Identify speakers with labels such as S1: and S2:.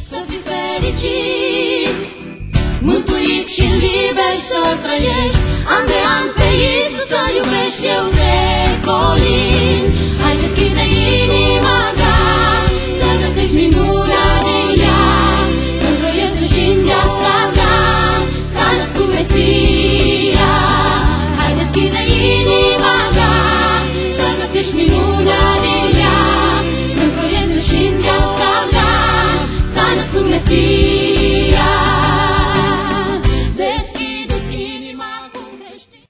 S1: Să fii fericit, mântuit și liber să trăiești, an de an pe Iisus să iubești, eu te colin. Hai, deschide inima ta, să găsești minunea din ea, pentru Iisus și în viața ta s-a născut Mesia. Hai, deschide inima ta, să găsești minunea din ea, pentru Iisus și în viața ta s-a născut Mesia.